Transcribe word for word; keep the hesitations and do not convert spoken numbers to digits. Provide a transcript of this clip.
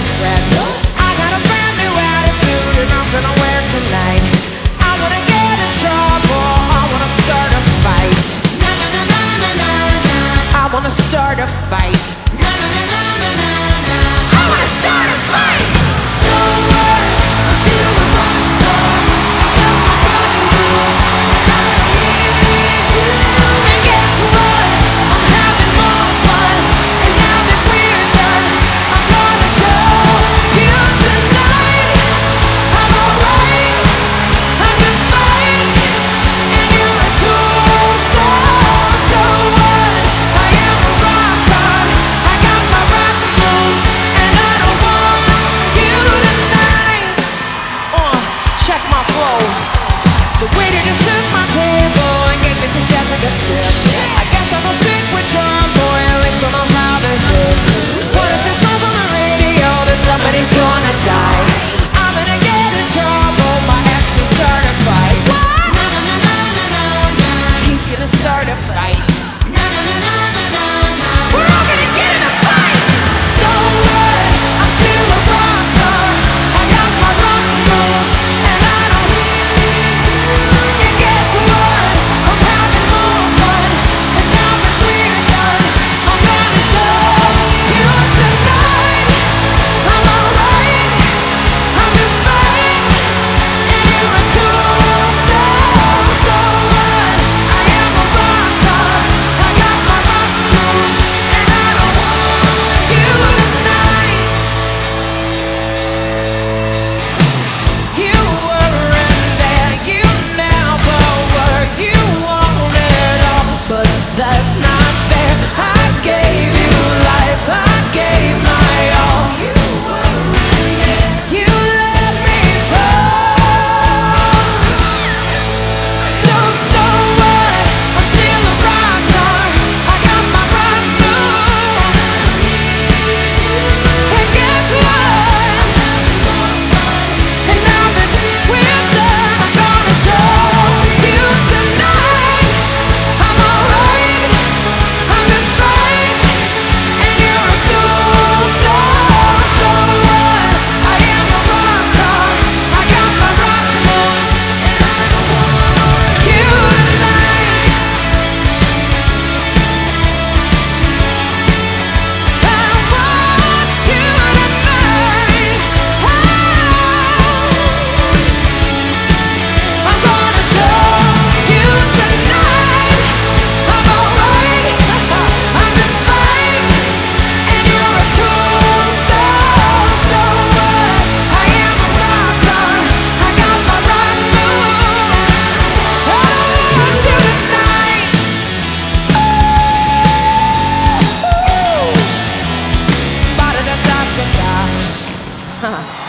his friend. I got a brand new attitude and I'm gonna wear it tonight. I wanna get in trouble, I wanna start a fight. I wanna start a fight. I wanna start a fight. So what? I'm still a rock star. I got my rock moves, and I don't need you. And guess what? I'm having more fun. And now that we're done, I'm gonna show you tonight. I'm alright, I'm just fine, and you're a tool. So, so what? I am a rock star. I got my rock moves, and I don't want you tonight. Uh, check my flow. The waiter just took my table and gave it to Jessica Sip. I guess I'm a sick with John Boy, at least I know how to hit. What if this song's on the radio, then somebody's gonna die? I'm gonna get in trouble, my ex will start a fight. What? He's gonna start a fight. We're all gonna get in a fight. So what? I'm still a rock star. I got my rock moves, and I don't need you. And guess what? I'm having more fun. And now that we're done, I'm gonna show you tonight. I'm alright, I'm just fine, and you're a tool. So, so what? I am a rock star. I got my rock moves, and I don't want you tonight. You weren't there, you never were. You want it all, but that's not fair. I gave you life, I gave my all. You weren't there, you let me fall. So, so what? I'm still a rock star. I got my rock moves. And guess what? And now that we're done, I'm gonna show you tonight. I'm alright, I'm just fine, and you're a tool. So, so what? I am a rock star. I got my rock moves, and I don't want you tonight. I want you tonight. I'm gonna show you tonight. I'm alright, I'm just fine, and you're a tool. So, so what? I am a rock star. I got my rock moves. I want you tonight. Ba-da-da-da-da-da. Huh.